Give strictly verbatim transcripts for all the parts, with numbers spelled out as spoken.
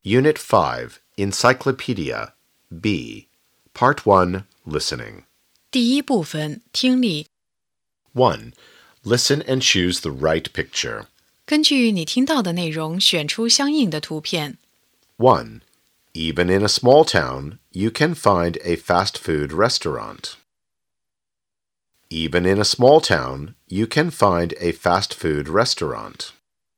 Unit five, Encyclopedia, B, Part one, Listening. 第一部分听力 one. Listen and choose the right picture. 根据你听到的内容选出相应的图片 one. Even in a small town, you can find a fast food restaurant. Even in a small town, you can find a fast food restaurant.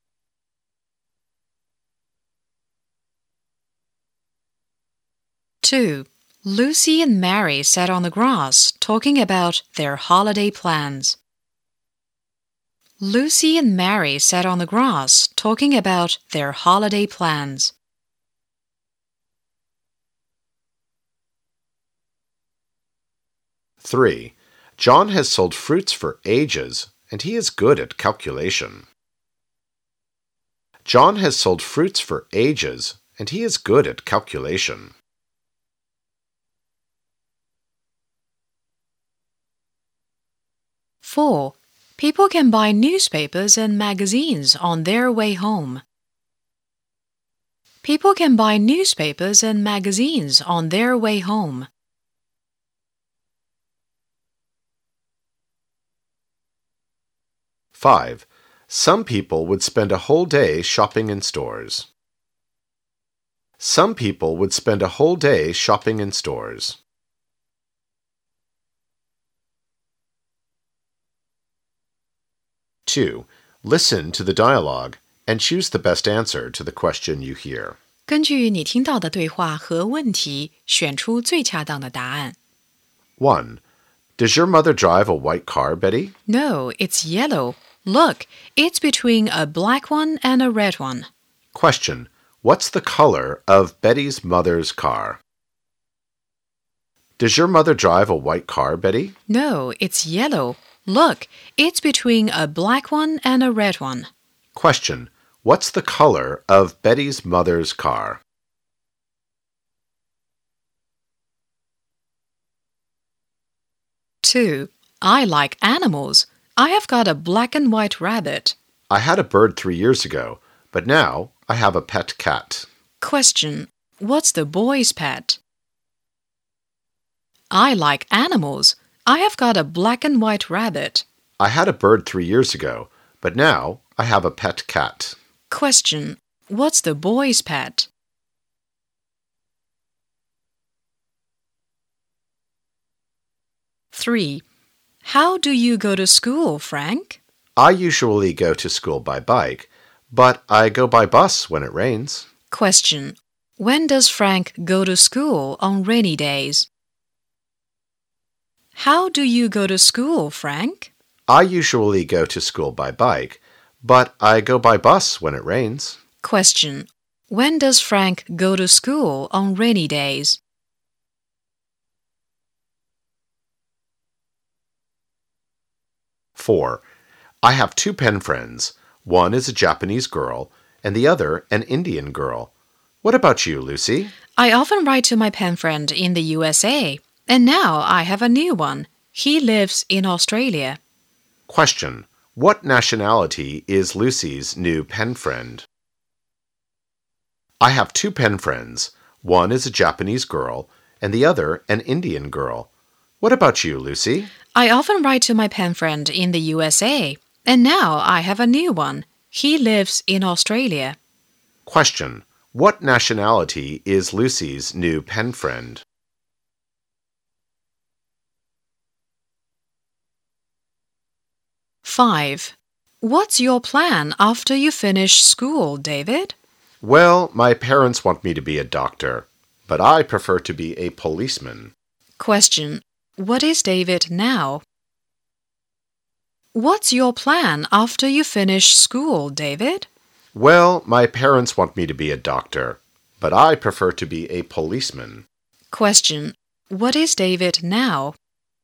two. Lucy and Mary sat on the grass talking about their holiday plans. Lucy and Mary sat on the grass talking about their holiday plans. three. John has sold fruits for ages, and he is good at calculation. John has sold fruits for ages, and he is good at calculation. four. People can buy newspapers and magazines on their way home. People can buy newspapers and magazines on their way home. five. Some people would spend a whole day shopping in stores. Some people would spend a whole day shopping in stores. two. Listen to the dialogue and choose the best answer to the question you hear. 根据你听到的对话和问题，选出最恰当的答案。 one. Does your mother drive a white car, Betty? No, it's yellow. Look, it's between a black one and a red one. Question. What's the color of Betty's mother's car? Does your mother drive a white car, Betty? No, it's yellow. Look, it's between a black one and a red one. Question. What's the color of Betty's mother's car? two. I like animals. I have got a black and white rabbit. I had a bird three years ago, but now I have a pet cat. Question. What's the boy's pet? I like animals. I have got a black and white rabbit. I had a bird three years ago, but now I have a pet cat. Question. What's the boy's pet? three. How do you go to school, Frank? I usually go to school by bike, but I go by bus when it rains. Question. When does Frank go to school on rainy days? How do you go to school, Frank? I usually go to school by bike, but I go by bus when it rains. Question. When does Frank go to school on rainy days? four. I have two pen friends. One is a Japanese girl, and the other an Indian girl. What about you, Lucy? I often write to my pen friend in the U S A, and now I have a new one. He lives in Australia. Question. What nationality is Lucy's new pen friend? I have two pen friends. One is a Japanese girl, and the other an Indian girl. What about you, Lucy? I often write to my pen friend in the U S A, and now I have a new one. He lives in Australia. Question. What nationality is Lucy's new pen friend? five. What's your plan after you finish school, David? Well, my parents want me to be a doctor, but I prefer to be a policeman. Question. What is David now? What's your plan after you finish school, David? Well, my parents want me to be a doctor, but I prefer to be a policeman. Question. What is David now?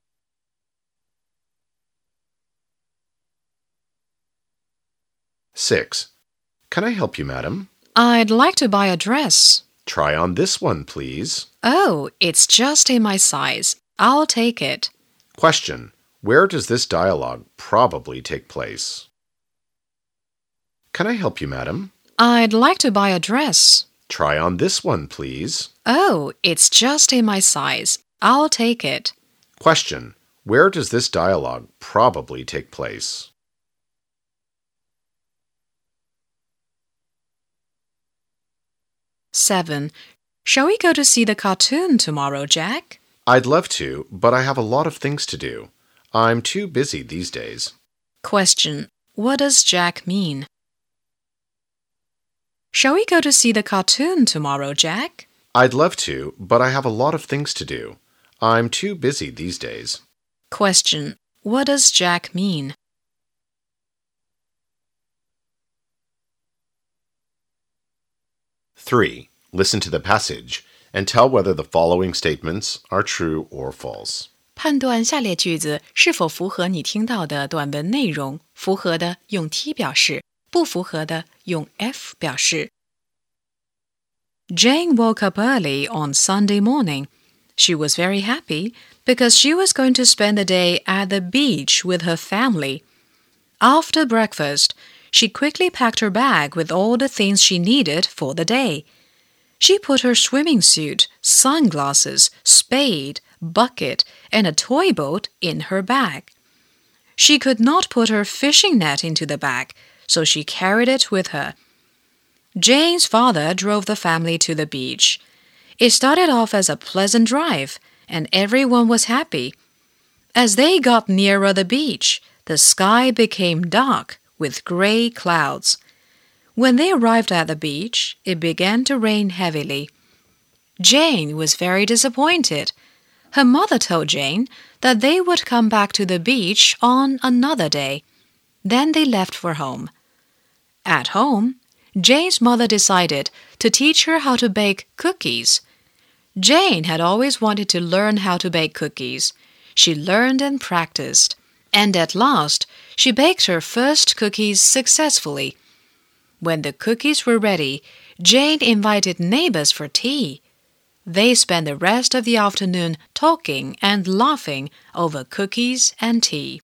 six. Can I help you, madam? I'd like to buy a dress. Try on this one, please. Oh, it's just in my size. I'll take it. Question. Where does this dialogue probably take place? Can I help you, madam? I'd like to buy a dress. Try on this one, please. Oh, it's just in my size. I'll take it. Question. Where does this dialogue probably take place? seven. Shall we go to see the cartoon tomorrow, Jack? I'd love to, but I have a lot of things to do. I'm too busy these days. Question. What does Jack mean? Shall we go to see the cartoon tomorrow, Jack? I'd love to, but I have a lot of things to do. I'm too busy these days. Question. What does Jack mean? three. Listen to the passage and tell whether the following statements are true or false. 判断下列句子是否符合你听到的短文内容，符合的用 T 表示，不符合的用 F 表示。Jane woke up early on Sunday morning. She was very happy because she was going to spend the day at the beach with her family. After breakfast, she quickly packed her bag with all the things she needed for the day. She put her swimming suit, sunglasses, spade, bucket, and a toy boat in her bag. She could not put her fishing net into the bag, so she carried it with her. Jane's father drove the family to the beach. It started off as a pleasant drive, and everyone was happy. As they got nearer the beach, the sky became dark with gray clouds. When they arrived at the beach, it began to rain heavily. Jane was very disappointed. Her mother told Jane that they would come back to the beach on another day. Then they left for home. At home, Jane's mother decided to teach her how to bake cookies. Jane had always wanted to learn how to bake cookies. She learned and practiced, and at last, she baked her first cookies successfully. When the cookies were ready, Jane invited neighbors for tea. They spent the rest of the afternoon talking and laughing over cookies and tea.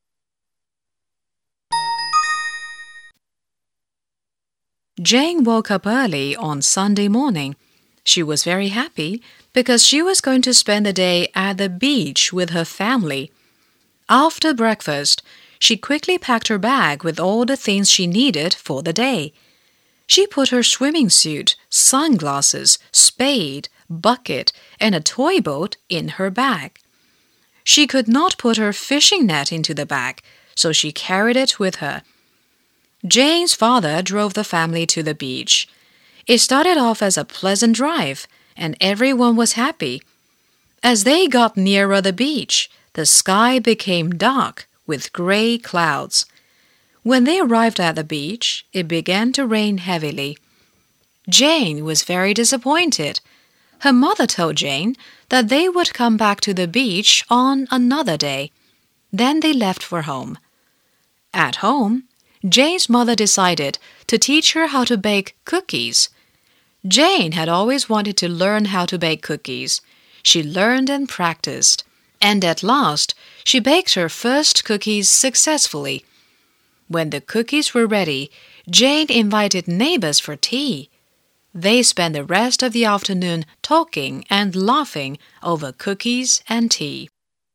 Jane woke up early on Sunday morning. She was very happy because she was going to spend the day at the beach with her family. After breakfast, she quickly packed her bag with all the things she needed for the day. She put her swimming suit, sunglasses, spade, bucket, and a toy boat in her bag. She could not put her fishing net into the bag, so she carried it with her. Jane's father drove the family to the beach. It started off as a pleasant drive, and everyone was happy. As they got nearer the beach, the sky became dark with gray clouds. When they arrived at the beach, it began to rain heavily. Jane was very disappointed. Her mother told Jane that they would come back to the beach on another day. Then they left for home. At home, Jane's mother decided to teach her how to bake cookies. Jane had always wanted to learn how to bake cookies. She learned and practiced, and at last, she baked her first cookies successfully. When the cookies were ready, Jane invited neighbors for tea. They spent the rest of the afternoon talking and laughing over cookies and tea.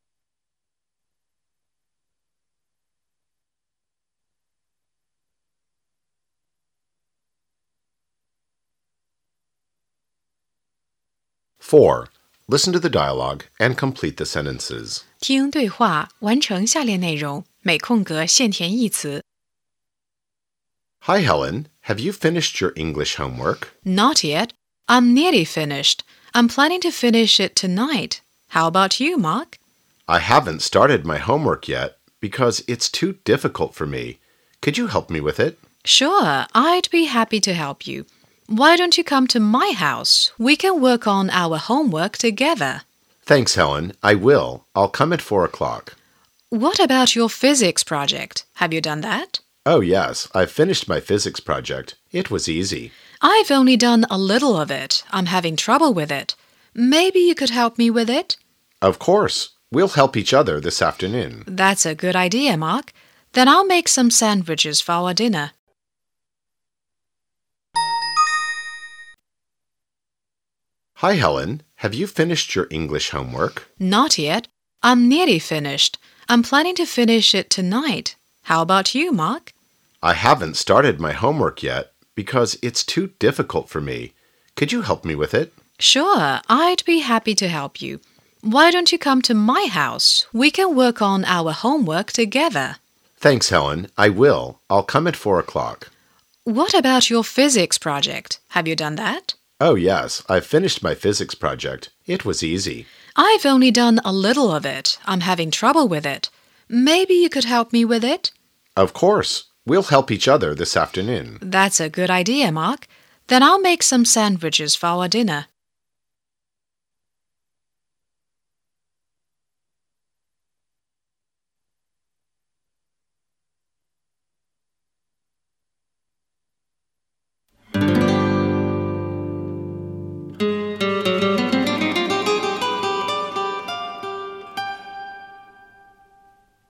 four. Listen to the dialogue and complete the sentences. 听对话，完成下列内容，每空格现填一词。 Hi, Helen. Have you finished your English homework? Not yet. I'm nearly finished. I'm planning to finish it tonight. How about you, Mark? I haven't started my homework yet because it's too difficult for me. Could you help me with it? Sure, I'd be happy to help you. Why don't you come to my house? We can work on our homework together. Thanks, Helen. I will. I'll come at four o'clock. What about your physics project? Have you done that? Oh, yes. I've finished my physics project. It was easy. I've only done a little of it. I'm having trouble with it. Maybe you could help me with it? Of course. We'll help each other this afternoon. That's a good idea, Mark. Then I'll make some sandwiches for our dinner. Hi, Helen. Have you finished your English homework? Not yet. I'm nearly finished. I'm planning to finish it tonight. How about you, Mark? I haven't started my homework yet because it's too difficult for me. Could you help me with it? Sure, I'd be happy to help you. Why don't you come to my house? We can work on our homework together. Thanks, Helen. I will. I'll come at four o'clock. What about your physics project? Have you done that? Oh, yes. I've finished my physics project. It was easy. I've only done a little of it. I'm having trouble with it. Maybe you could help me with it? Of course. We'll help each other this afternoon. That's a good idea, Mark. Then I'll make some sandwiches for our dinner.